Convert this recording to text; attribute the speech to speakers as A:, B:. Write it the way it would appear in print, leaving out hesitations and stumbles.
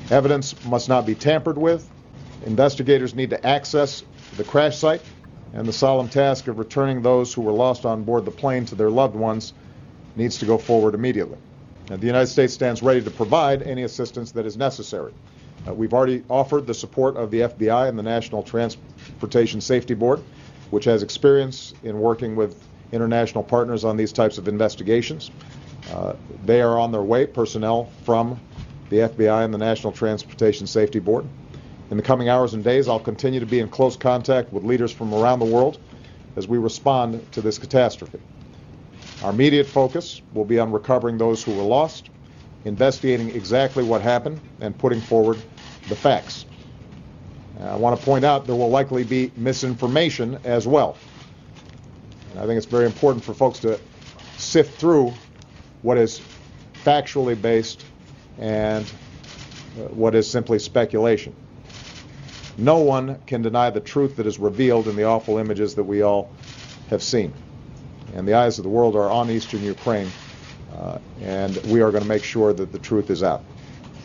A: Evidence must not be tampered with. Investigators need to access the crash site, and the solemn task of returning those who were lost on board the plane to their loved ones needs to go forward immediately. And the United States stands ready to provide any assistance that is necessary. We've already offered the support of the FBI and the National Transportation Safety Board, which has experience in working with international partners on these types of investigations. They are on their way, personnel from the FBI and the National Transportation Safety Board. In the coming hours and days, I'll continue to be in close contact with leaders from around the world as we respond to this catastrophe. Our immediate focus will be on recovering those who were lost, investigating exactly what happened, and putting forward the facts. I want to point out there will likely be misinformation as well. And I think it's very important for folks to sift through what is factually based and what is simply speculation. No one can deny the truth that is revealed in the awful images that we all have seen. And the eyes of the world are on eastern Ukraine, and we are going to make sure that the truth is out.